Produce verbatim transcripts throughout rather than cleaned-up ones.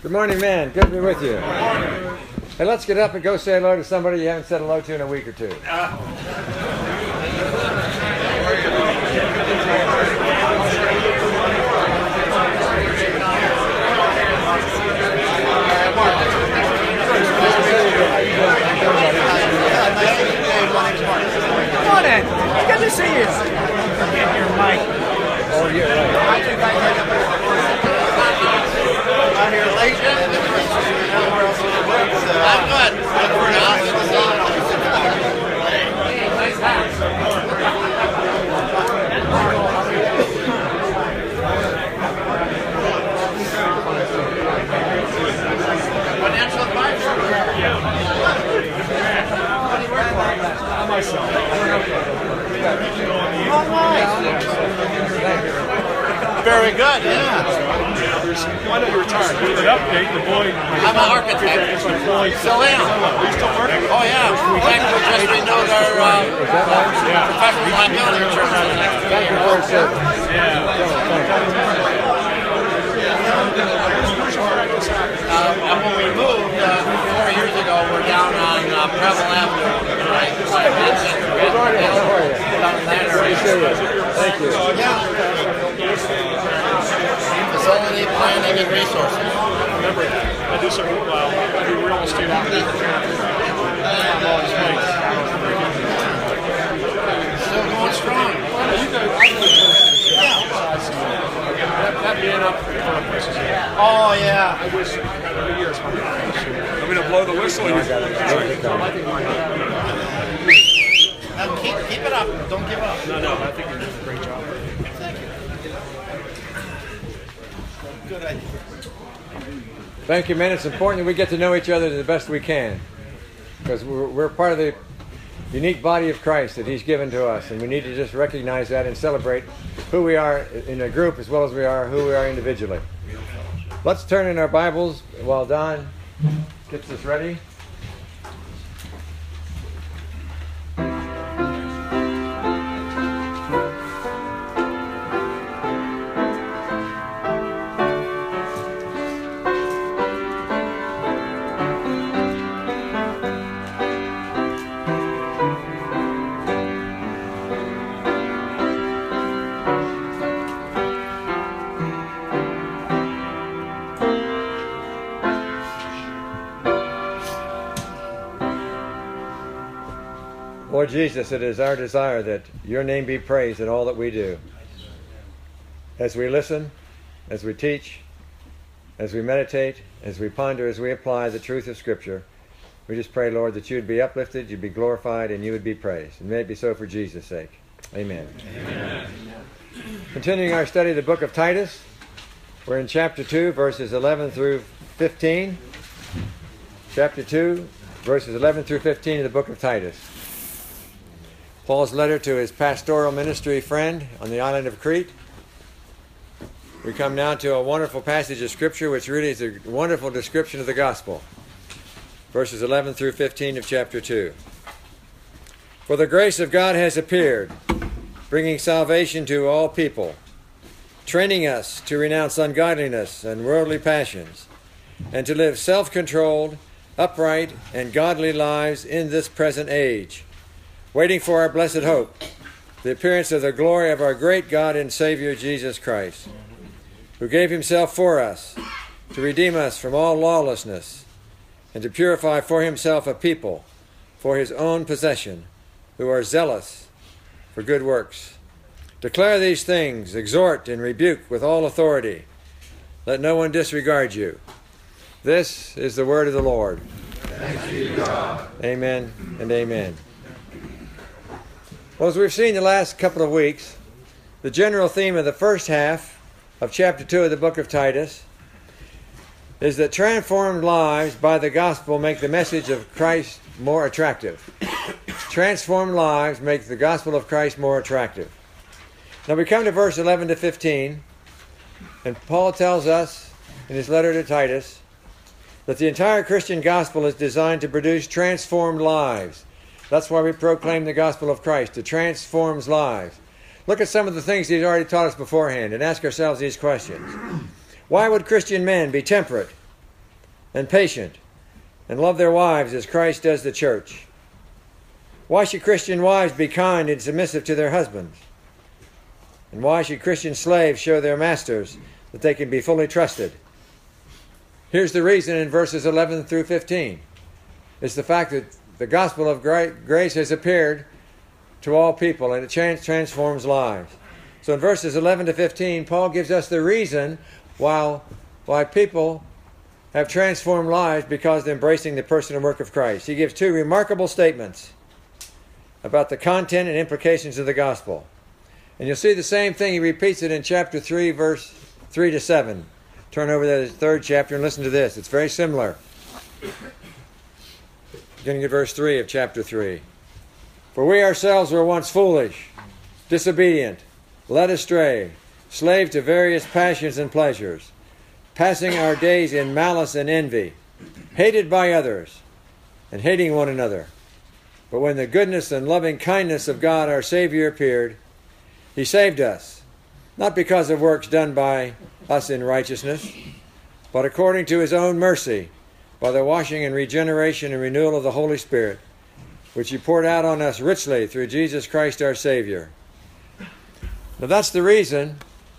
Good morning, man. Good to be with you. Hey, let's get up and go say hello to somebody you haven't said hello to in a week or two. Come on in. Good to see you. Get your mic. Oh, yeah, right. Out here late. I'm good. Good for now. Nice hat. Financial advisor. What do you work for? Myself. Oh, nice. Very good, yeah. Why don't you retire? Give an update. The boy. I'm an architect. Still am. Are you still working? Oh, yeah. We actually just renewed our uh, Yeah. professional liability insurance for the next few years. Yeah. Uh, and when we moved uh, four years ago, we're down on uh, Preble Avenue. Right? Like Vincent, Good morning, man. How are you? down in that area. Thank you. Yeah. Facility planning and resources. Remember, I do some, well, I do real estate on the I'm always late. Still going strong. You guys, that, that being up for the places. Oh, yeah. I wish every year it's my I'm going to blow the whistle. You Uh, keep, keep it up. Don't give up. No, no, I think you're doing a great job. Thank you. Good idea. Thank you, man. It's important that we get to know each other the best we can, because we're, we're part of the unique body of Christ that He's given to us, and we need to just recognize that and celebrate who we are in a group as well as we are who we are individually. Let's turn in our Bibles while Don gets us ready. Lord Jesus, it is our desire that your name be praised in all that we do. As we listen, as we teach, as we meditate, as we ponder, as we apply the truth of Scripture, we just pray, Lord, that you would be uplifted, you'd be glorified, and you would be praised. And may it be so for Jesus' sake. Amen. Amen. Continuing our study of the book of Titus, we're in chapter two, verses eleven through fifteen. Chapter two, verses eleven through fifteen of the book of Titus. Paul's letter to his pastoral ministry friend on the island of Crete. We come now to a wonderful passage of Scripture which really is a wonderful description of the gospel. Verses eleven through fifteen of chapter two. For the grace of God has appeared, bringing salvation to all people, training us to renounce ungodliness and worldly passions, and to live self-controlled, upright, and godly lives in this present age, waiting for our blessed hope, the appearance of the glory of our great God and Savior Jesus Christ, who gave himself for us to redeem us from all lawlessness and to purify for himself a people for his own possession, who are zealous for good works. Declare these things, exhort and rebuke with all authority. Let no one disregard you. This is the word of the Lord. Thanks be to God. Amen and amen. Well, as we've seen the last couple of weeks, the general theme of the first half of chapter two of the book of Titus is that transformed lives by the gospel make the message of Christ more attractive. Transformed lives make the gospel of Christ more attractive. Now we come to verse eleven to fifteen, and Paul tells us in his letter to Titus that the entire Christian gospel is designed to produce transformed lives. That's why we proclaim the gospel of Christ. It transforms lives. Look at some of the things he's already taught us beforehand and ask ourselves these questions. Why would Christian men be temperate, and patient, and love their wives as Christ does the church. Why should Christian wives be kind and submissive to their husbands? And why should Christian slaves show their masters that they can be fully trusted? Here's the reason in verses eleven through fifteen. It's the fact that the gospel of grace has appeared to all people, and it transforms lives. So in verses eleven to fifteen, Paul gives us the reason why, why people have transformed lives because they're embracing the person and work of Christ. He gives two remarkable statements about the content and implications of the gospel. And you'll see the same thing. He repeats it in chapter three, verse three to seven. Turn over to the third chapter and listen to this. It's very similar. Beginning at verse three of chapter three. For we ourselves were once foolish, disobedient, led astray, slaves to various passions and pleasures, passing our days in malice and envy, hated by others, and hating one another. But when the goodness and loving kindness of God our Savior appeared, He saved us, not because of works done by us in righteousness, but according to His own mercy, by the washing and regeneration and renewal of the Holy Spirit, which He poured out on us richly through Jesus Christ our Savior. Now that's the reason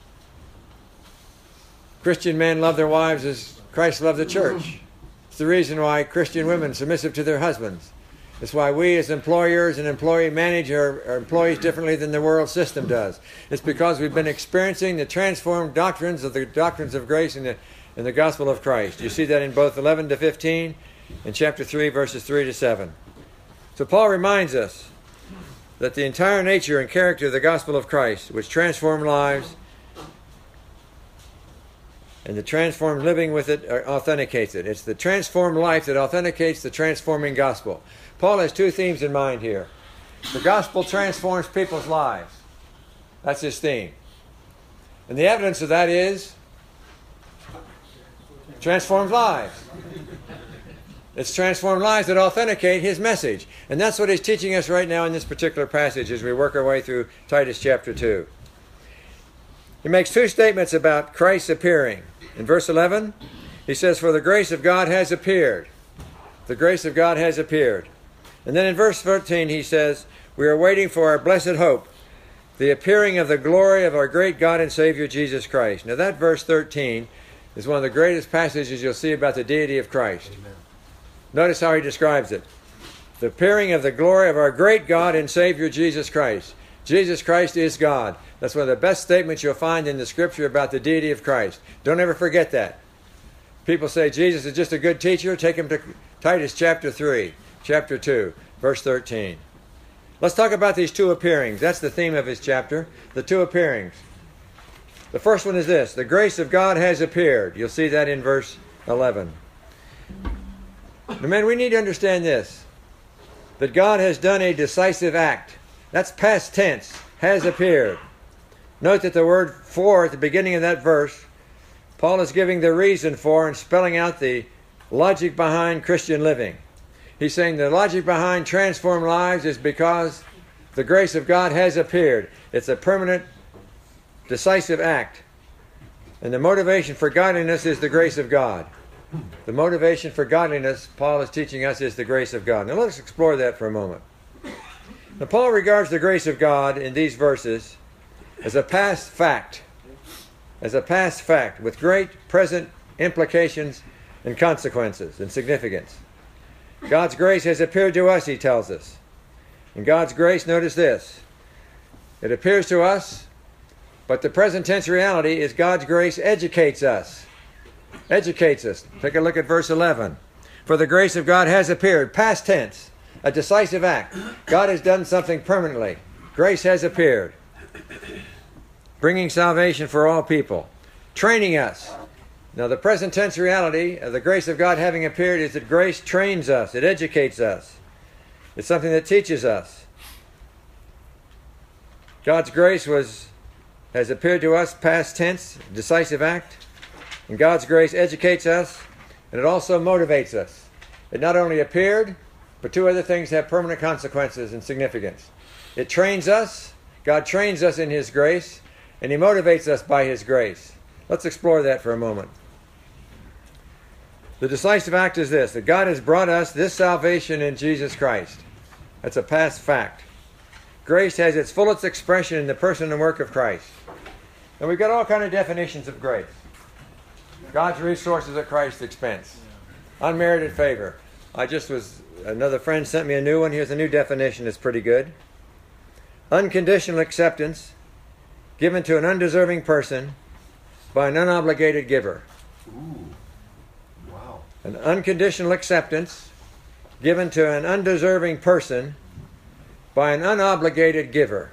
Christian men love their wives as Christ loved the church. It's the reason why Christian women are submissive to their husbands. It's why we as employers and employee manage our, our employees differently than the world system does. It's because we've been experiencing the transformed doctrines of the doctrines of grace in the, in the gospel of Christ. You see that in both eleven to fifteen and chapter three, verses three to seven. So Paul reminds us that the entire nature and character of the gospel of Christ, which transformed lives, and the transformed living with it authenticates it. It's the transformed life that authenticates the transforming gospel. Paul has two themes in mind here. The gospel transforms people's lives. That's his theme. And the evidence of that is transformed lives. It's transformed lives that authenticate his message. And that's what he's teaching us right now in this particular passage as we work our way through Titus chapter two. He makes two statements about Christ's appearing. In verse eleven, he says, for the grace of God has appeared. The grace of God has appeared. And then in verse thirteen he says, we are waiting for our blessed hope, the appearing of the glory of our great God and Savior Jesus Christ. Now that verse thirteen is one of the greatest passages you'll see about the deity of Christ. Amen. Notice how he describes it. The appearing of the glory of our great God and Savior Jesus Christ. Jesus Christ is God. That's one of the best statements you'll find in the Scripture about the deity of Christ. Don't ever forget that. People say Jesus is just a good teacher. Take him to Titus chapter three, chapter two, verse thirteen. Let's talk about these two appearings. That's the theme of his chapter, the two appearings. The first one is this. The grace of God has appeared. You'll see that in verse eleven. Now, men, we need to understand this, that God has done a decisive act. That's past tense, has appeared. Note that the word for at the beginning of that verse, Paul is giving the reason for and spelling out the logic behind Christian living. He's saying the logic behind transformed lives is because the grace of God has appeared. It's a permanent, decisive act. And the motivation for godliness is the grace of God. The motivation for godliness, Paul is teaching us, is the grace of God. Now let's explore that for a moment. Now Paul regards the grace of God in these verses as a past fact, as a past fact with great present implications and consequences and significance. God's grace has appeared to us, he tells us. And God's grace, notice this, it appears to us, but the present tense reality is God's grace educates us. Educates us. Take a look at verse eleven. For the grace of God has appeared, past tense, a decisive act. God has done something permanently. Grace has appeared, bringing salvation for all people, training us. Now the present tense reality of the grace of God having appeared is that grace trains us, it educates us. It's something that teaches us. God's grace was has appeared to us, past tense, decisive act. And God's grace educates us, and it also motivates us. It not only appeared, but two other things have permanent consequences and significance. It trains us. God trains us in His grace, and He motivates us by His grace. Let's explore that for a moment. The decisive act is this, that God has brought us this salvation in Jesus Christ. That's a past fact. Grace has its fullest expression in the person and work of Christ. And we've got all kinds of definitions of grace. God's resources at Christ's expense. Unmerited favor. I just was, another friend sent me a new one. Here's a new definition. It's pretty good. Unconditional acceptance given to an undeserving person by an unobligated giver. Ooh. Wow. An unconditional acceptance given to an undeserving person by an unobligated giver.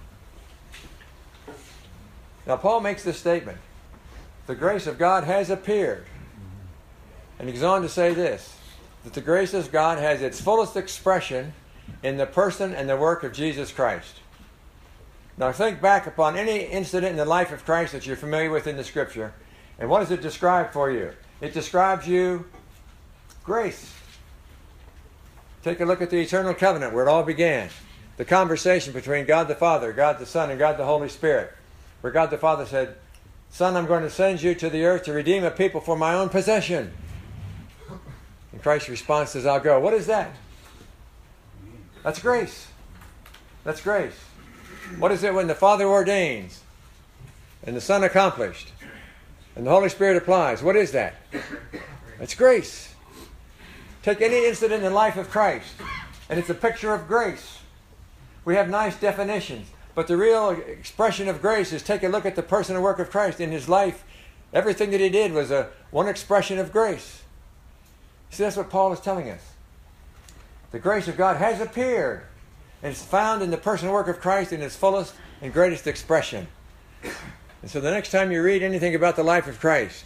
Now, Paul makes this statement. The grace of God has appeared. And he goes on to say this, that the grace of God has its fullest expression in the person and the work of Jesus Christ. Now, think back upon any incident in the life of Christ that you're familiar with in the Scripture. And what does it describe for you? It describes you grace. Take a look at the eternal covenant where it all began. The conversation between God the Father, God the Son, and God the Holy Spirit. Where God the Father said, Son, I'm going to send you to the earth to redeem a people for my own possession. And Christ's response is, I'll go. What is that? That's grace. That's grace. What is it when the Father ordains and the Son accomplished and the Holy Spirit applies? What is that? It's grace. Take any incident in the life of Christ and it's a picture of grace. We have nice definitions, but the real expression of grace is take a look at the person and work of Christ in his life. Everything that he did was a one expression of grace. See, that's what Paul is telling us. The grace of God has appeared. And it's found in the person and work of Christ in its fullest and greatest expression. And so the next time you read anything about the life of Christ,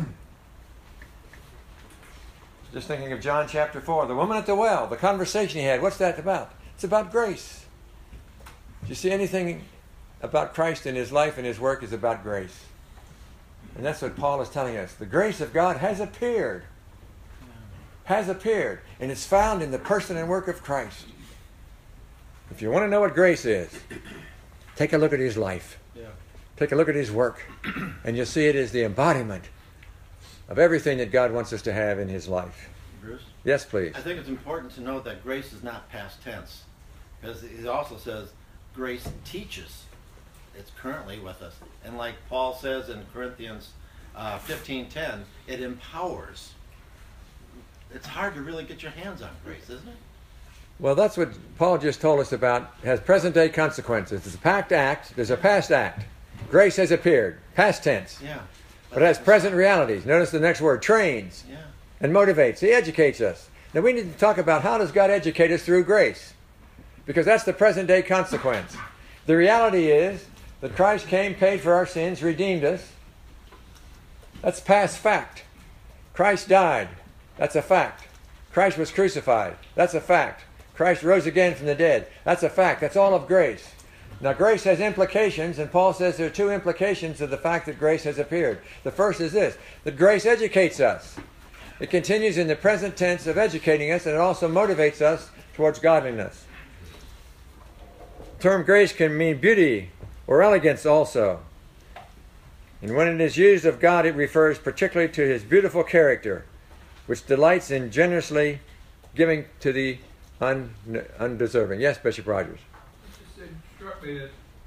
just thinking of John chapter four, the woman at the well, the conversation he had, what's that about? It's about grace. Do you see anything about Christ in his life and his work is about grace? And that's what Paul is telling us. The grace of God has appeared. Has appeared. And it's found in the person and work of Christ. If you want to know what grace is, take a look at his life. Yeah. Take a look at his work. And you'll see it is the embodiment of everything that God wants us to have in his life. Bruce? Yes, please. I think it's important to note that grace is not past tense. Because it also says grace teaches. It's currently with us. And like Paul says in Corinthians uh, fifteen ten, it empowers. It's hard to really get your hands on grace, isn't it? Well, that's what Paul just told us about. It has present-day consequences. It's a past act. There's a past act. Grace has appeared. Past tense. Yeah. But it has present realities. Notice the next word, trains. Yeah. And motivates. He educates us. Now we need to talk about how does God educate us through grace? Because that's the present-day consequence. The reality is that Christ came, paid for our sins, redeemed us. That's past fact. Christ died. That's a fact. Christ was crucified. That's a fact. Christ rose again from the dead. That's a fact. That's all of grace. Now, grace has implications, and Paul says there are two implications of the fact that grace has appeared. The first is this, that grace educates us. It continues in the present tense of educating us, and it also motivates us towards godliness. The term grace can mean beauty or elegance also. And when it is used of God, it refers particularly to his beautiful character, which delights in generously giving to the un- undeserving. Yes, Bishop Rogers. It just struck me that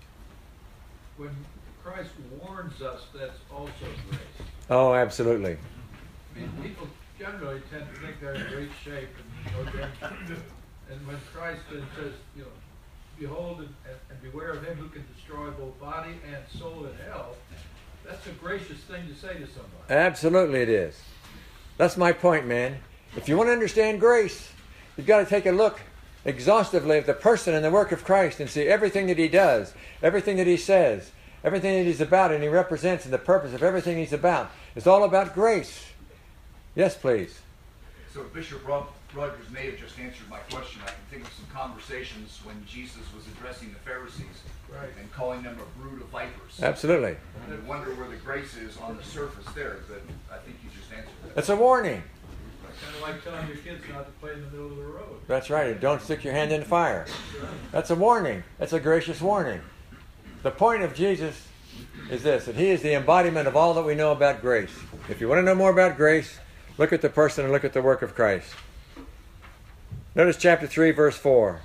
when Christ warns us, that's also grace. Oh, absolutely. I mean, people generally tend to think they're in great shape, and, you know, and when Christ says, you know, behold and, and beware of him who can destroy both body and soul in hell, that's a gracious thing to say to somebody. Absolutely it is. That's my point, man. If you want to understand grace, you've got to take a look exhaustively at the person and the work of Christ and see everything that he does, everything that he says, everything that he's about and he represents and the purpose of everything he's about. It's all about grace. Yes, please. So Bishop Rob, Rogers may have just answered my question. I can think of some conversations when Jesus was addressing the Pharisees Right. and calling them a brood of vipers. Absolutely. And I wonder where the grace is on the surface there, but I think you just answered that. It's a warning. Kind of like telling your kids not to play in the middle of the road. That's right. Don't stick your hand in the fire. That's a warning. That's a gracious warning. The point of Jesus is this, that he is the embodiment of all that we know about grace. If you want to know more about grace, Look at the person and look at the work of Christ. Notice chapter three, verse four.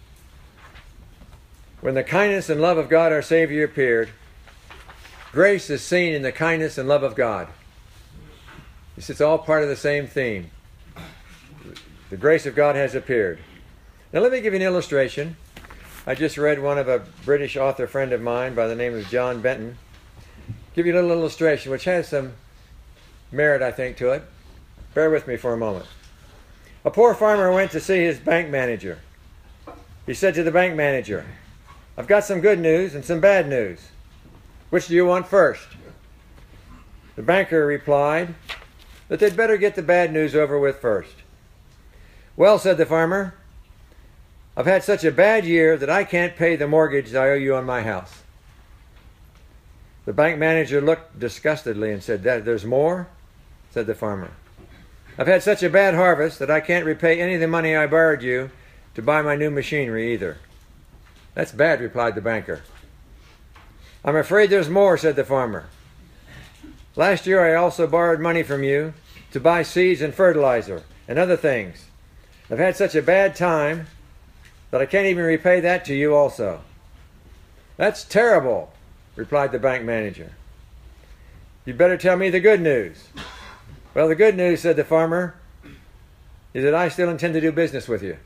When the kindness and love of God our Savior appeared, grace is seen in the kindness and love of God. It's all part of the same theme. The grace of God has appeared. Now let me give you an illustration. I just read one of a British author friend of mine by the name of John Benton. Give you a little illustration which has some merit, I think, to it. Bear with me for a moment. A poor farmer went to see his bank manager. He said to the bank manager, "I've got some good news and some bad news. Which do you want first?" The banker replied that they'd better get the bad news over with first. "Well," said the farmer, "I've had such a bad year that I can't pay the mortgage I owe you on my house." The bank manager looked disgustedly and said, "That there's more?" said the farmer. "I've had such a bad harvest that I can't repay any of the money I borrowed you to buy my new machinery either." "That's bad," replied the banker. "I'm afraid there's more," said the farmer. "Last year I also borrowed money from you to buy seeds and fertilizer and other things. I've had such a bad time that I can't even repay that to you also." "That's terrible," replied the bank manager. "You'd better tell me the good news." "Well, the good news," said the farmer, "is that I still intend to do business with you."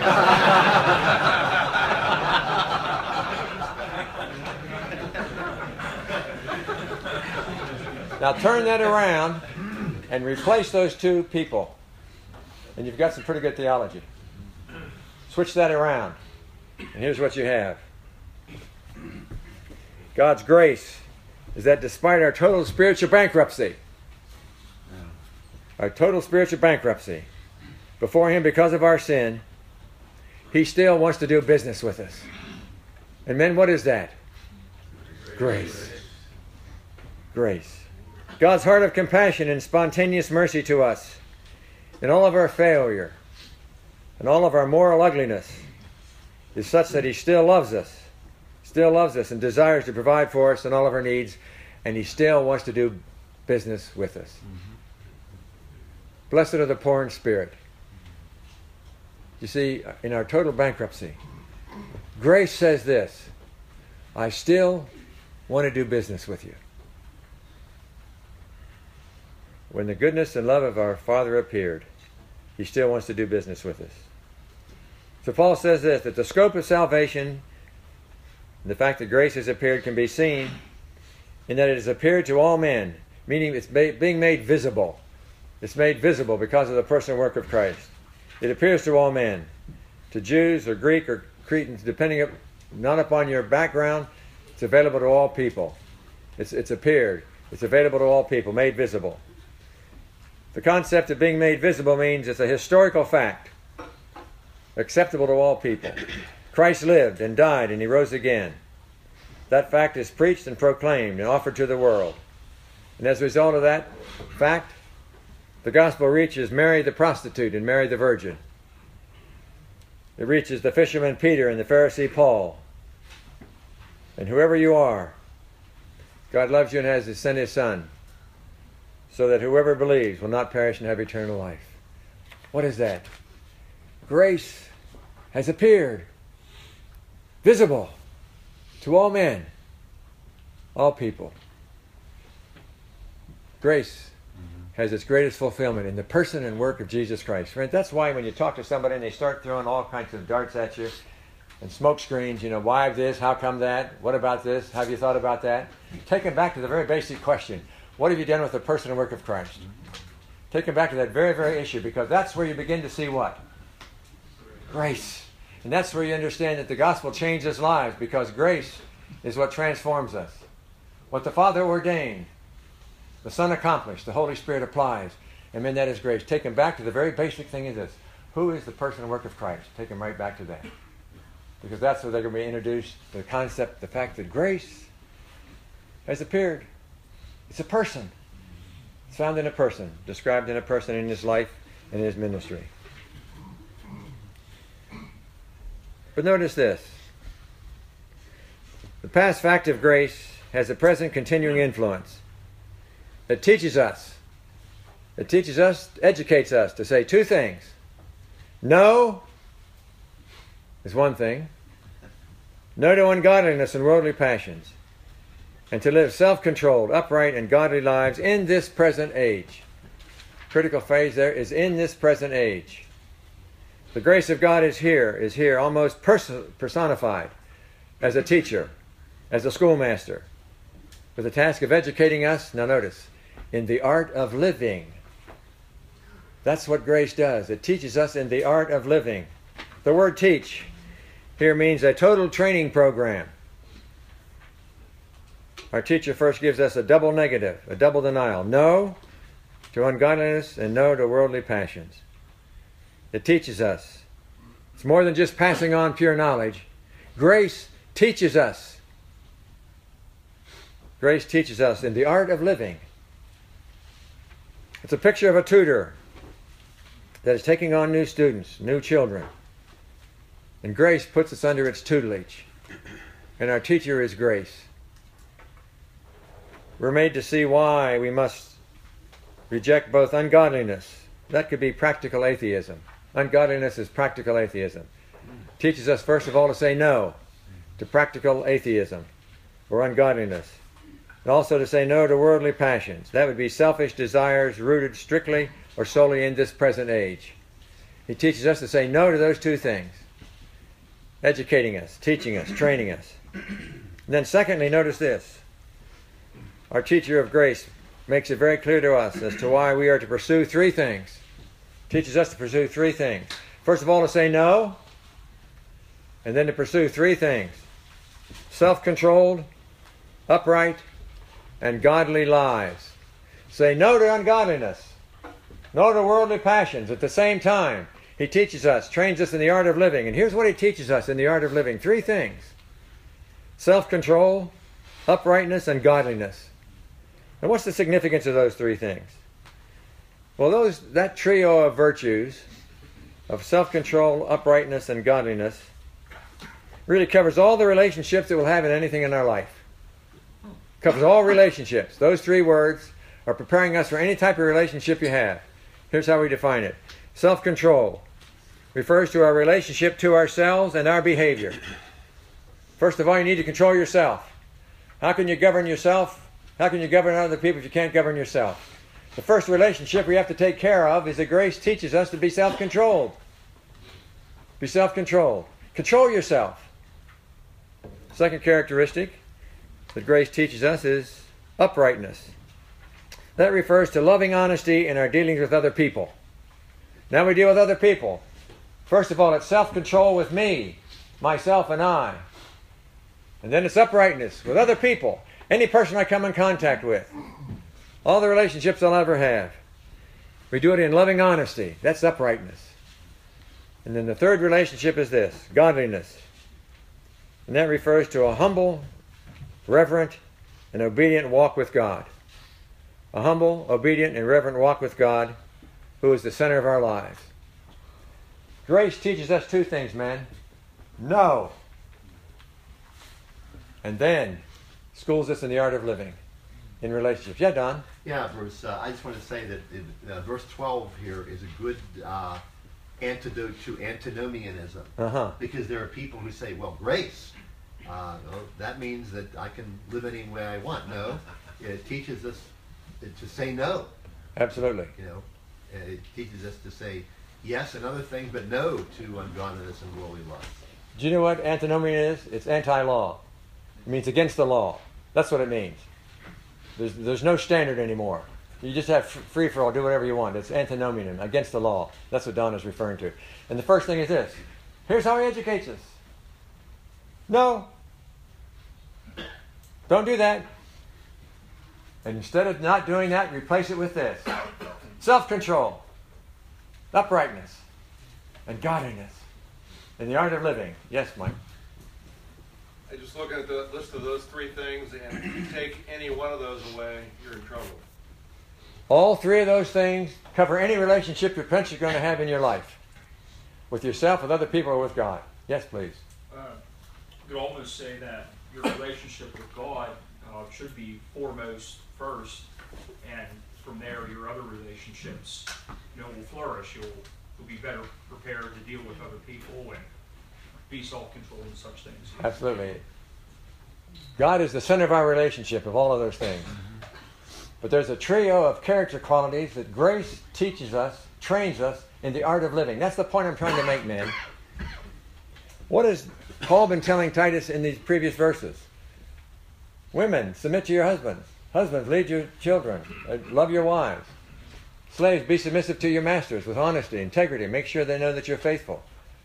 Now turn that around and replace those two people, and you've got some pretty good theology. Switch that around, and here's what you have. God's grace is that despite our total spiritual bankruptcy, our total spiritual bankruptcy before Him because of our sin, He still wants to do business with us. And men, what is that? Grace. Grace. God's heart of compassion and spontaneous mercy to us in all of our failure and all of our moral ugliness is such that He still loves us, still loves us and desires to provide for us in all of our needs, and He still wants to do business with us. Mm-hmm. Blessed are the poor in spirit. You see, in our total bankruptcy, grace says this: I still want to do business with you. When the goodness and love of our Father appeared, He still wants to do business with us. So Paul says this, that the scope of salvation, the fact that grace has appeared, can be seen in that it has appeared to all men, meaning it's being made visible. It's made visible because of the person and work of Christ. It appears to all men, to Jews or Greek or Cretans, depending up, not upon your background. It's available to all people. It's, it's appeared. It's available to all people, made visible. The concept of being made visible means it's a historical fact, acceptable to all people. Christ lived and died and He rose again. That fact is preached and proclaimed and offered to the world. And as a result of that fact, the gospel reaches Mary the prostitute and Mary the virgin. It reaches the fisherman Peter and the Pharisee Paul. And whoever you are, God loves you and has sent His Son, so that whoever believes will not perish and have eternal life. What is that? Grace has appeared, visible to all men, all people. Grace has its greatest fulfillment in the person and work of Jesus Christ. Friends, that's why when you talk to somebody and they start throwing all kinds of darts at you and smoke screens, you know, why this, how come that, what about this, have you thought about that? Take them back to the very basic question. What have you done with the person and work of Christ? Take them back to that very, very issue, because that's where you begin to see what? Grace. And that's where you understand that the gospel changes lives, because grace is what transforms us. What the Father ordained, the Son accomplished, the Holy Spirit applies, and then that is grace. Take them back to the very basic thing is this. Who is the person and work of Christ? Take them right back to that. Because that's where they're going to be introduced to the concept, the fact that grace has appeared. It's a person. It's found in a person, described in a person in his life and in his ministry. But notice this. The past fact of grace has a present continuing influence that teaches us It teaches us, educates us to say two things. No is one thing. No to ungodliness and worldly passions. And to live self-controlled, upright, and godly lives in this present age. Critical phrase there is in this present age. The grace of God is here, is here almost pers- personified as a teacher, as a schoolmaster, with the task of educating us, now notice, in the art of living. That's what grace does. It teaches us in the art of living. The word teach here means a total training program. Our teacher first gives us a double negative, a double denial. No to ungodliness and no to worldly passions. It teaches us. It's more than just passing on pure knowledge. Grace teaches us. Grace teaches us in the art of living. It's a picture of a tutor that is taking on new students, new children. And grace puts us under its tutelage. And our teacher is grace. We're made to see why we must reject both ungodliness. That could be practical atheism. Ungodliness is practical atheism. Teaches us, first of all, to say no to practical atheism or ungodliness. And also to say no to worldly passions. That would be selfish desires rooted strictly or solely in this present age. He teaches us to say no to those two things. Educating us, teaching us, training us. And then secondly, notice this. Our teacher of grace makes it very clear to us as to why we are to pursue three things. Teaches us to pursue three things. First of all, to say no, and then to pursue three things. Self-controlled, upright, and godly lives. Say no to ungodliness, no to worldly passions. At the same time, he teaches us, trains us in the art of living. And here's what he teaches us in the art of living. Three things. Self-control, uprightness, and godliness. And what's the significance of those three things? Well, those that trio of virtues, of self-control, uprightness, and godliness, really covers all the relationships that we'll have in anything in our life. Covers all relationships. Those three words are preparing us for any type of relationship you have. Here's how we define it. Self-control refers to our relationship to ourselves and our behavior. First of all, you need to control yourself. How can you govern yourself? How can you govern other people if you can't govern yourself? The first relationship we have to take care of is that grace teaches us to be self-controlled. Be self-controlled. Control yourself. Second characteristic that grace teaches us is uprightness. That refers to loving honesty in our dealings with other people. Now we deal with other people. First of all, it's self-control with me, myself, and I. And then it's uprightness with other people. Any person I come in contact with. All the relationships I'll ever have. We do it in loving honesty. That's uprightness. And then the third relationship is this, godliness. And that refers to a humble, reverent, and obedient walk with God. A humble, obedient, and reverent walk with God, who is the center of our lives. Grace teaches us two things, man. No. And then schools us in the art of living in relationships. Yeah, Don? Yeah, Bruce, uh, I just want to say that it, uh, verse twelve here is a good uh, antidote to antinomianism. Uh-huh. Because there are people who say, well, grace, uh, oh, that means that I can live any way I want. No, it teaches us to say no. Absolutely. You know, it teaches us to say yes and other things, but no to ungodliness and worldly lust. Do you know what antinomian is? It's anti-law. It means against the law. That's what it means. There's, there's no standard anymore. You just have free-for-all, do whatever you want. It's antinomian, against the law. That's what Don is referring to. And the first thing is this. Here's how he educates us. No. Don't do that. And instead of not doing that, replace it with this. Self-control, uprightness, and godliness. In the art of living. Yes, Mike? I just look at the list of those three things, and if you take any one of those away, you're in trouble. All three of those things cover any relationship you're potentially going to have in your life. With yourself, with other people, or with God. Yes, please. Uh, you could almost say that your relationship with God uh, should be foremost first, and from there, your other relationships, you know, will flourish. You'll, you'll be better prepared to deal with other people and be self-controlled and such things. Absolutely. God is the center of our relationship, of all of those things. But there's a trio of character qualities that grace teaches us, trains us in the art of living. That's the point I'm trying to make, man. What has Paul been telling Titus in these previous verses? Women, submit to your husbands. Husbands, lead your children. Uh, love your wives. Slaves, be submissive to your masters with honesty, integrity. Make sure they know that you're faithful.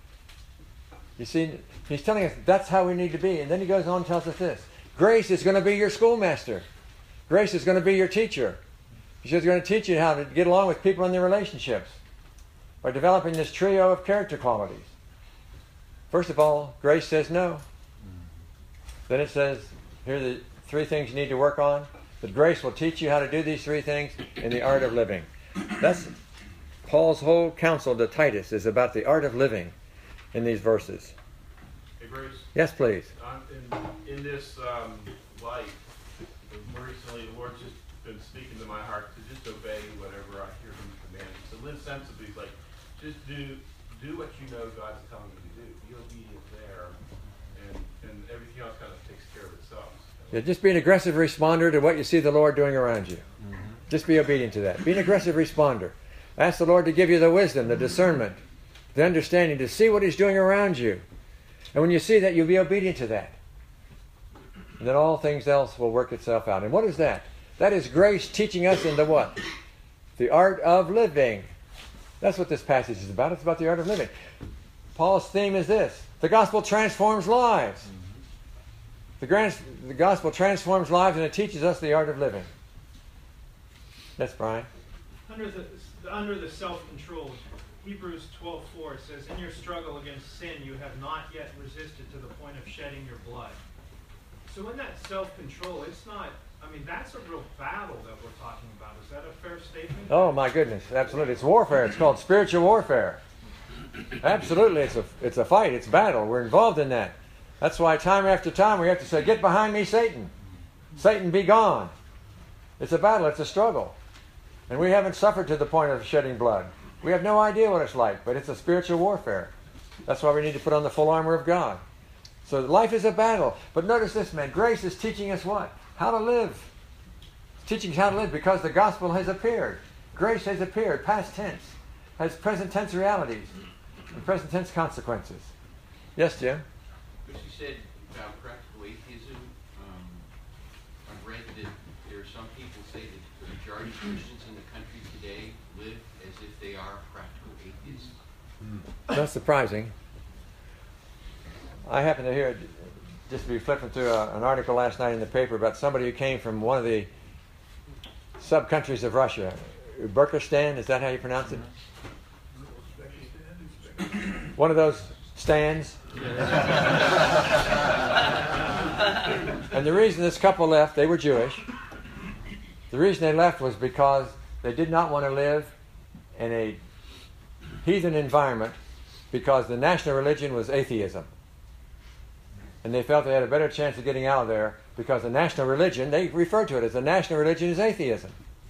You see, he's telling us that's how we need to be. And then he goes on and tells us this. Grace is going to be your schoolmaster. Grace is going to be your teacher. She's going to teach you how to get along with people in their relationships by developing this trio of character qualities. First of all, grace says no. Then it says, here are the three things you need to work on. But grace will teach you how to do these three things in the art of living. That's Paul's whole counsel to Titus is about the art of living in these verses. Hey, Bruce. Yes, please. Um, in, in this um, life, more recently, the Lord's just been speaking to my heart to just obey whatever I hear Him command. To live sensibly, like just do do what you know God's telling you to do. Be obedient there, and and everything else kind of takes care of itself. Yeah, just be an aggressive responder to what you see the Lord doing around you. Mm-hmm. Just be obedient to that. Be an aggressive responder. Ask the Lord to give you the wisdom, the discernment, the understanding to see what He's doing around you. And when you see that, you'll be obedient to that. And then all things else will work itself out. And what is that? That is grace teaching us into what? The art of living. That's what this passage is about. It's about the art of living. Paul's theme is this. The gospel transforms lives. The, grand, the gospel transforms lives and it teaches us the art of living. That's Brian. Under the, under the self-control, Hebrews twelve four says, in your struggle against sin, you have not yet resisted to the point of shedding your blood. So in that self-control, it's not, I mean, that's a real battle that we're talking about. Is that a fair statement? Oh, my goodness. Absolutely. It's warfare. It's called spiritual warfare. Absolutely. It's a, it's a fight. It's battle. We're involved in that. That's why time after time we have to say, get behind me, Satan. Satan, be gone. It's a battle. It's a struggle. And we haven't suffered to the point of shedding blood. We have no idea what it's like, but it's a spiritual warfare. That's why we need to put on the full armor of God. So life is a battle. But notice this, man. Grace is teaching us what? How to live. It's teaching us how to live because the gospel has appeared. Grace has appeared, past tense. Has present tense realities and present tense consequences. Yes, Jim? But you said about practical atheism. Um, I've read that there are some people say that the majority of Christians in the country today live as if they are practical atheists. Not surprising. I happened to hear, just be flipping through a, an article last night in the paper about somebody who came from one of the sub-countries of Russia. Uzbekistan, is that how you pronounce it? One of those stands. And the reason this couple left, they were Jewish. The reason they left was because they did not want to live in a heathen environment because the national religion was atheism. And they felt they had a better chance of getting out of there because the national religion, they refer to it as the national religion is atheism.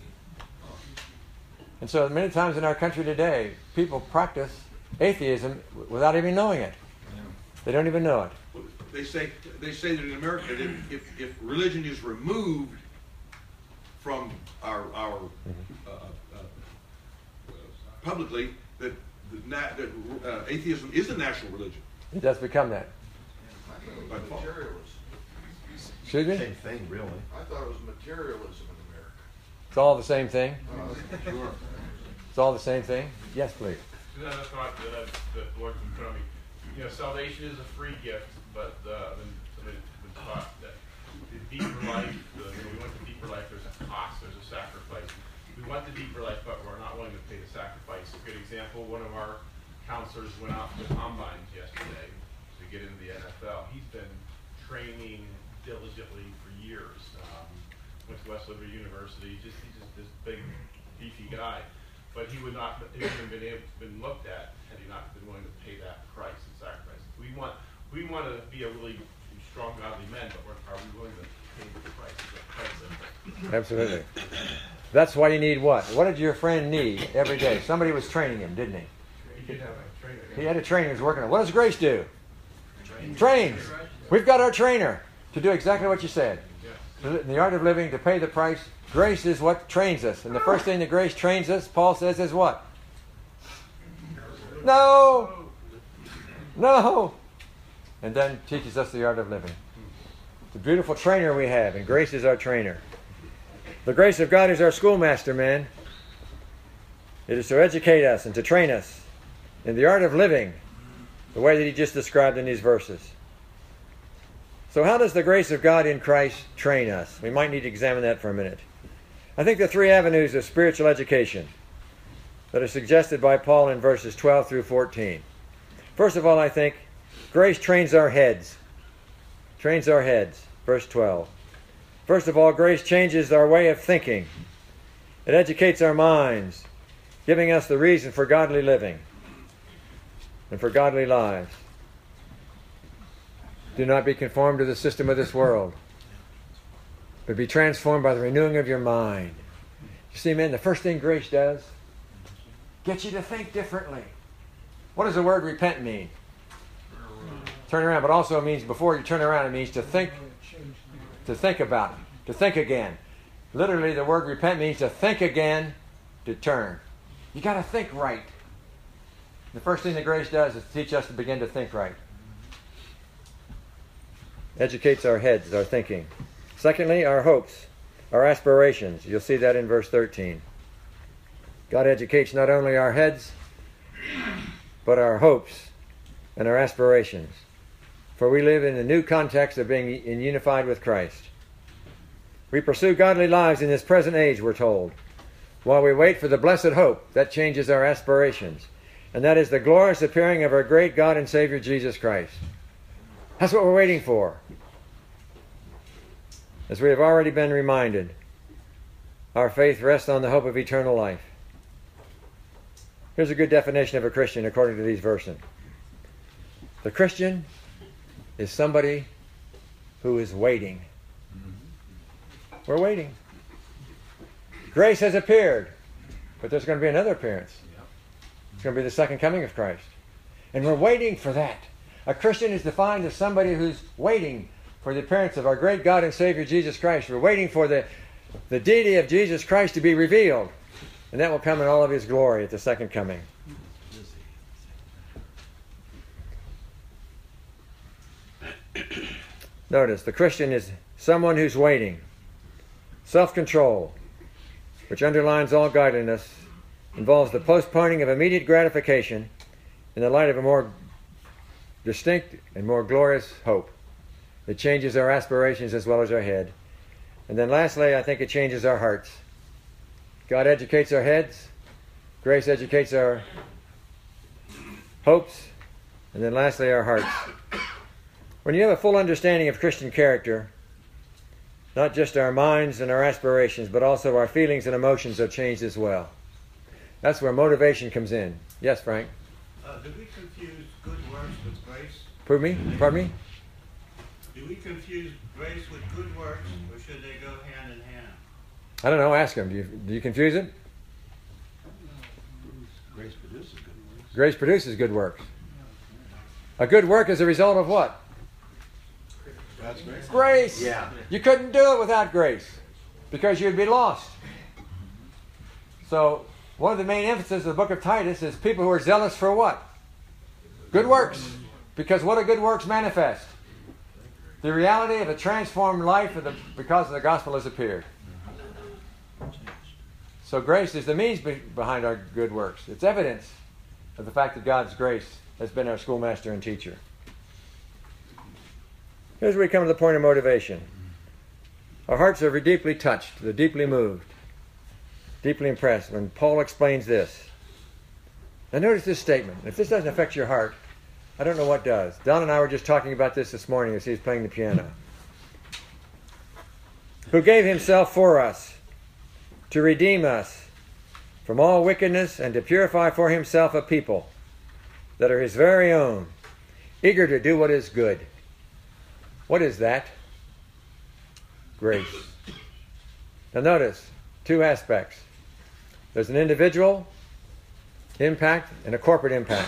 And so many times in our country today, people practice atheism without even knowing it. They don't even know it. They say they say that in America, that if, if religion is removed from our our uh, uh, publicly, that, that, that uh, atheism is a national religion. It does become that. By default. Excuse me? Same thing, really. I thought it was materialism in America. It's all the same thing. Uh, sure. It's all the same thing. Yes, please. That's not that the Lord can put on me. You know, salvation is a free gift, but uh, when somebody was taught that the deeper life, the, when we want the deeper life, there's a cost, there's a sacrifice. We want the deeper life, but we're not willing to pay the sacrifice. A good example, one of our counselors went out to the combines yesterday to get into the N F L. He's been training diligently for years. Um, went to West Liberty University. Just he's just this big, beefy guy. But he would not, he wouldn't have been able, been looked at had he not been willing to pay that price and sacrifice. We want, we want to be a really strong, godly men, but we're, are we willing to paid the price of the present. Absolutely. That's why you need what? What did your friend need every day? Somebody was training him, didn't he? You did have a trainer. He had a trainer who was working on it. What does Grace do? Trains. We've got our trainer to do exactly what you said. In the art of living, to pay the price. Grace is what trains us. And the first thing that grace trains us, Paul says, is what? No! No! And then teaches us the art of living. It's a beautiful trainer we have, and grace is our trainer. The grace of God is our schoolmaster, man. It is to educate us and to train us in the art of living, the way that he just described in these verses. So how does the grace of God in Christ train us? We might need to examine that for a minute. I think the three avenues of spiritual education that are suggested by Paul in verses twelve through fourteen. First of all, I think grace trains our heads. Trains our heads. Verse twelve. First of all, grace changes our way of thinking. It educates our minds, giving us the reason for godly living and for godly lives. Do not be conformed to the system of this world, but be transformed by the renewing of your mind. You see, man, the first thing grace does, get you to think differently. What does the word repent mean? Turn around, but also it means before you turn around, it means to think, to think about it, to think again. Literally, the word repent means to think again, to turn. You got to think right. The first thing that grace does is teach us to begin to think right. Educates our heads, our thinking. Secondly, our hopes, our aspirations. You'll see that in verse thirteen. God educates not only our heads, but our hopes and our aspirations. For we live in the new context of being unified with Christ. We pursue godly lives in this present age, we're told, while we wait for the blessed hope that changes our aspirations. And that is the glorious appearing of our great God and Savior, Jesus Christ. That's what we're waiting for. As we have already been reminded, our faith rests on the hope of eternal life. Here's a good definition of a Christian according to these verses. The Christian is somebody who is waiting. We're waiting. Grace has appeared, but there's going to be another appearance. It's going to be the second coming of Christ. And we're waiting for that. A Christian is defined as somebody who's waiting for the appearance of our great God and Savior Jesus Christ. We're waiting for the, the deity of Jesus Christ to be revealed. And that will come in all of his glory at the second coming. Notice, the Christian is someone who's waiting. Self-control, which underlines all godliness, involves the postponing of immediate gratification in the light of a more distinct and more glorious hope. It changes our aspirations as well as our head. And then lastly, I think it changes our hearts. God educates our heads. Grace educates our hopes. And then lastly, our hearts. When you have a full understanding of Christian character, not just our minds and our aspirations, but also our feelings and emotions are changed as well. That's where motivation comes in. Yes, Frank? Uh, do we confuse good works with grace? Pardon me? Pardon me? Do we confuse grace with good works, or should they go hand in hand? I don't know. Ask him. Do you, do you confuse it? Grace produces good works. Grace produces good works. A good work is a result of what? God's grace. Grace. Yeah. You couldn't do it without grace because you'd be lost. So one of the main emphases of the book of Titus is people who are zealous for what? Good works. Because what do good works manifest? The reality of a transformed life of the, because the gospel has appeared. So grace is the means be, behind our good works. It's evidence of the fact that God's grace has been our schoolmaster and teacher. Here's where we come to the point of motivation. Our hearts are deeply touched. They're deeply moved. Deeply impressed when Paul explains this. Now notice this statement. If this doesn't affect your heart, I don't know what does. Don and I were just talking about this this morning as he was playing the piano. Who gave himself for us to redeem us from all wickedness and to purify for himself a people that are his very own, eager to do what is good. What is that? grace. Now notice, two aspects. There's an individual impact and a corporate impact.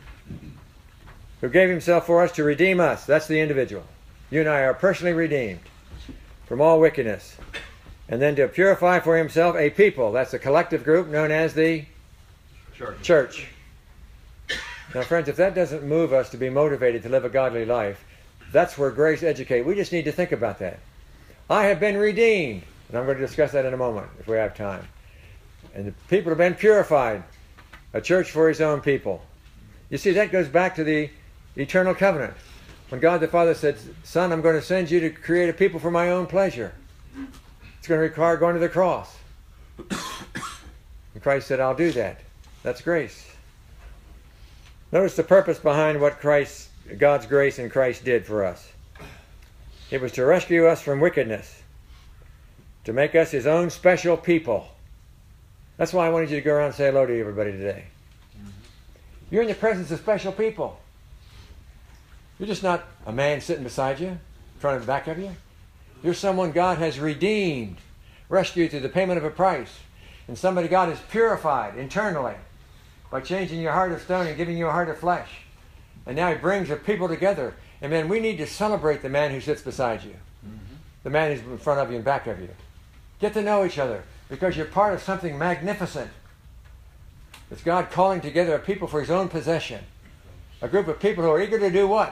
Who gave himself for us to redeem us. That's the individual. You and I are personally redeemed from all wickedness. And then to purify for himself a people. That's a collective group known as the Church. church. Now friends, if that doesn't move us to be motivated to live a godly life, that's where grace educates. We just need to think about that. I have been redeemed. And I'm going to discuss that in a moment if we have time. And the people have been purified. A church for his own people. You see, that goes back to the eternal covenant. When God the Father said, Son, I'm going to send you to create a people for my own pleasure. It's going to require going to the cross. And Christ said, I'll do that. That's grace. Notice the purpose behind what Christ, God's grace in Christ did for us. It was to rescue us from wickedness, to make us his own special people. That's why I wanted you to go around and say hello to everybody today. Mm-hmm. You're in the presence of special people. You're just not a man sitting beside you, in front and back of you. You're someone God has redeemed, rescued through the payment of a price, and somebody God has purified internally by changing your heart of stone and giving you a heart of flesh. And now he brings the people together. And man, we need to celebrate the man who sits beside you, mm-hmm. the man who's in front of you and back of you. Get to know each other. Because you're part of something magnificent. It's God calling together a people for his own possession. A group of people who are eager to do what?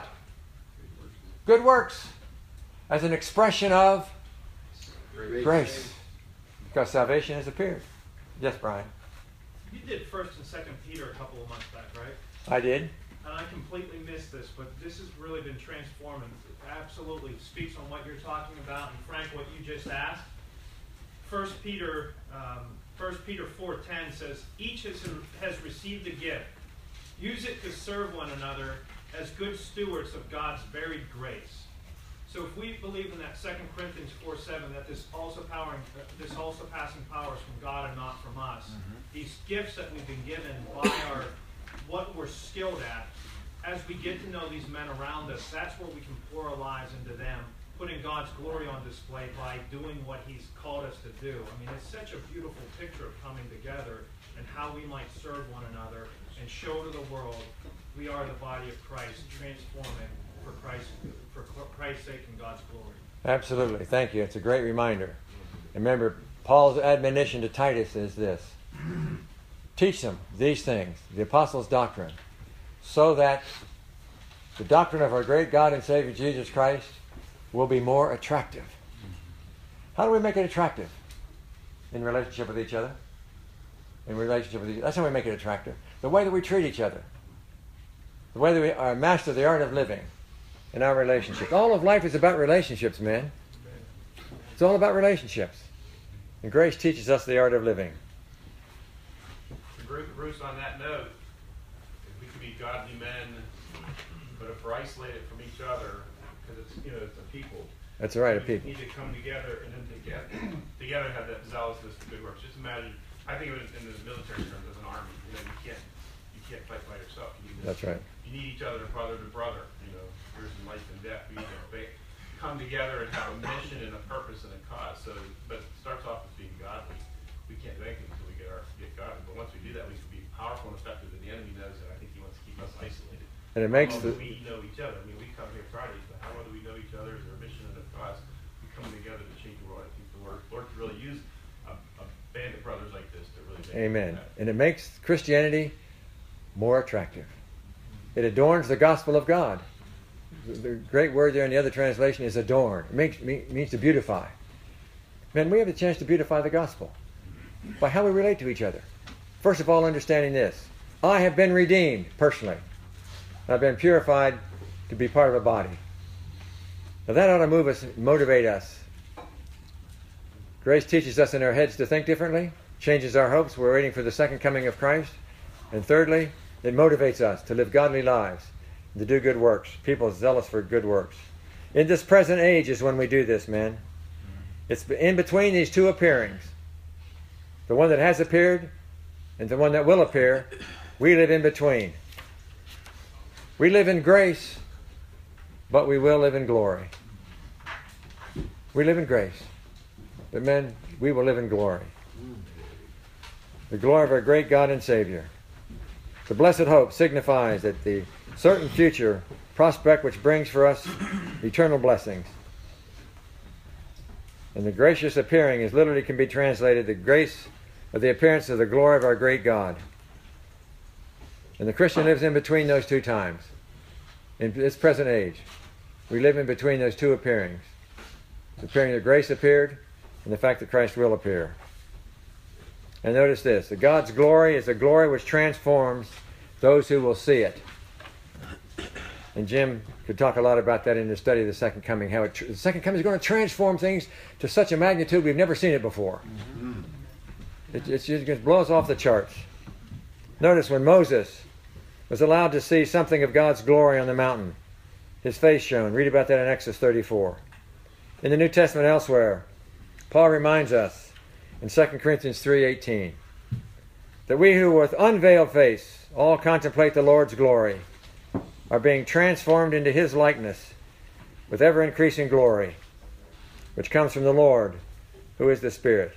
Good works. As an expression of grace. grace. Because salvation has appeared. Yes, Brian? You did First and Second Peter a couple of months back, right? I did. And I completely missed this, but this has really been transformative. It absolutely speaks on what you're talking about. And Frank, what you just asked. First Peter, um, First Peter four ten says, each has, has received a gift. Use it to serve one another as good stewards of God's varied grace. So if we believe in that Second Corinthians four seven, that this also powering, uh, this also passing power is from God and not from us, mm-hmm. these gifts that we've been given by our what we're skilled at, as we get to know these men around us, that's where we can pour our lives into them, putting God's glory on display by doing what he's called us to do. I mean, it's such a beautiful picture of coming together and how we might serve one another and show to the world we are the body of Christ, transforming for Christ, for Christ's sake and God's glory. Absolutely. Thank you. It's a great reminder. Remember, Paul's admonition to Titus is this. Teach them these things, the apostles' doctrine, so that the doctrine of our great God and Savior Jesus Christ will be more attractive. How do we make it attractive? In relationship with each other. In relationship with each other. That's how we make it attractive. The way that we treat each other. The way that we are master the art of living in our relationships. All of life is about relationships, man. It's all about relationships. And grace teaches us the art of living. Bruce, on that note, if we could be godly men, but if we're isolated from each other, because it's, you know, it's a people. That's right, a we people. need to come together and then together, together have that zealousness for good works. Just imagine, I think of it in the military terms as an army. You know, you can't, you can't fight by yourself. You need, That's right. You need each other, brother to brother. You know, there's life and death. We need to come together and have a mission and a purpose and a cause. So, but it starts off with being godly. We can't do anything until we get our get godly. But once we do that, we can be powerful and effective. And the enemy knows that. I think he wants to keep us isolated. And it makes how the well do we know each other. I mean, we come here Fridays, but how well do we know each other? Is there a mission and a cause? We come together to change the world. I think the Lord, Lord could really use a, a band of brothers like this to really make Amen. that. And it makes Christianity more attractive. It adorns the gospel of God. The great word there in the other translation is adorn. It makes, means to beautify. Man, we have a chance to beautify the gospel by how we relate to each other. First of all, understanding this. I have been redeemed, personally. I've been purified to be part of a body. Now that ought to move us, motivate us. Grace teaches us in our heads to think differently, changes our hopes. We're waiting for the second coming of Christ. And thirdly, it motivates us to live godly lives, to do good works. People zealous for good works. In this present age is when we do this, man. It's in between these two appearings. The one that has appeared and the one that will appear. We live in between. We live in grace, but we will live in glory. We live in grace. But men, we will live in glory. The glory of our great God and Savior. The blessed hope signifies that the certain future prospect which brings for us eternal blessings. And the gracious appearing is literally can be translated the grace of the appearance of the glory of our great God. And the Christian lives in between those two times. In this present age, we live in between those two appearings. The appearing that grace appeared and the fact that Christ will appear. And notice this, that God's glory is a glory which transforms those who will see it. And Jim could talk a lot about that in the study of the second coming, how it, the second coming is going to transform things to such a magnitude we've never seen it before. Mm-hmm. It, it just blows off the charts. Notice when Moses was allowed to see something of God's glory on the mountain, his face shone. Read about that in Exodus thirty-four. In the New Testament elsewhere, Paul reminds us in Second Corinthians three eighteen that we who with unveiled face all contemplate the Lord's glory are being transformed into his likeness with ever-increasing glory, which comes from the Lord, who is the Spirit.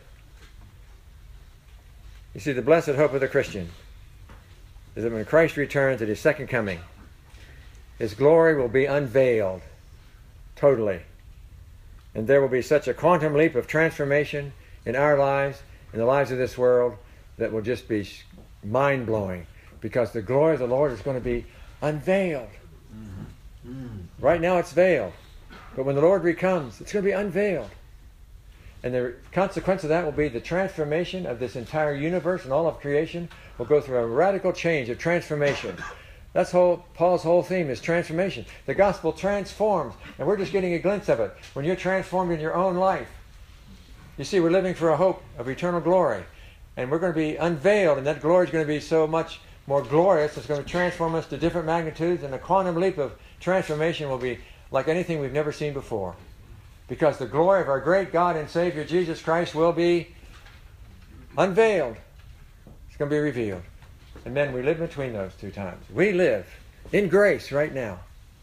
You see, the blessed hope of the Christian is that when Christ returns at his second coming, his glory will be unveiled totally. And there will be such a quantum leap of transformation in our lives, in the lives of this world, that will just be mind-blowing, because the glory of the Lord is going to be unveiled. Mm-hmm. Mm. Right now it's veiled, but when the Lord comes, it's going to be unveiled. And the consequence of that will be the transformation of this entire universe, and all of creation will go through a radical change of transformation. That's whole, Paul's whole theme is transformation. The gospel transforms, and we're just getting a glimpse of it. When you're transformed in your own life, you see, we're living for a hope of eternal glory, and we're going to be unveiled, and that glory is going to be so much more glorious. It's going to transform us to different magnitudes, and the quantum leap of transformation will be like anything we've never seen before. Because the glory of our great God and Savior Jesus Christ will be unveiled. It's going to be revealed. And men, we live between those two times. We live in grace right now.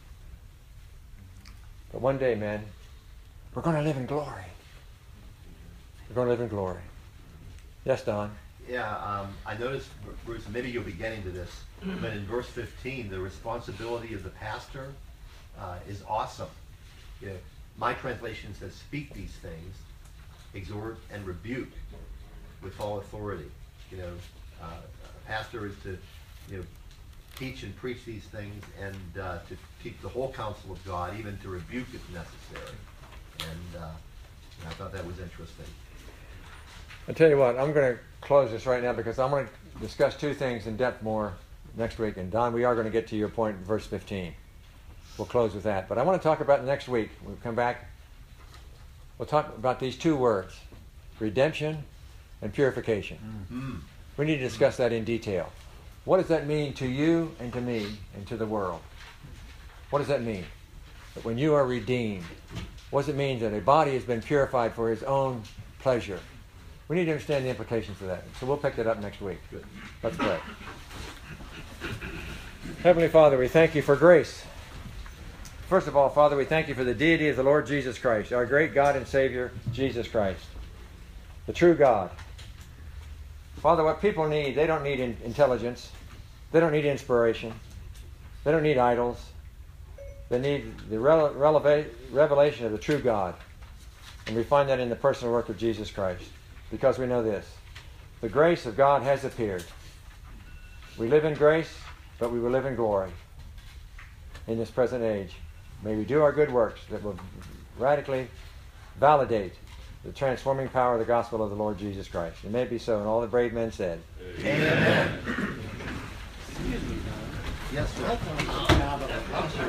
But one day, men, we're going to live in glory. We're going to live in glory. Yes, Don? Yeah, um, I noticed, Bruce, maybe you'll be getting to this, but in verse fifteen, the responsibility of the pastor uh, is awesome. You know, my translation says, speak these things, exhort and rebuke with all authority. You know, uh, a pastor is to, you know, teach and preach these things, and uh, to teach the whole counsel of God, even to rebuke if necessary. And uh, I thought that was interesting. I'll tell you what, I'm going to close this right now because I'm going to discuss two things in depth more next week. And Don, we are going to get to your point in verse fifteen. We'll close with that. But I want to talk about next week. We'll come back. We'll talk about these two words, redemption and purification. Mm-hmm. We need to discuss that in detail. What does that mean to you and to me and to the world? What does that mean? That when you are redeemed, what does it mean that a body has been purified for his own pleasure? We need to understand the implications of that. So we'll pick that up next week. Good. Let's pray. Heavenly Father, we thank you for grace. First of all, Father, we thank you for the deity of the Lord Jesus Christ, our great God and Savior, Jesus Christ, the true God. Father, what people need, they don't need in- intelligence. They don't need inspiration. They don't need idols. They need the rele- releva- revelation of the true God. And we find that in the personal work of Jesus Christ. Because we know this, the grace of God has appeared. We live in grace, but we will live in glory in this present age. May we do our good works that will radically validate the transforming power of the gospel of the Lord Jesus Christ. It may be so, and all the brave men said, Amen. Yes, sir.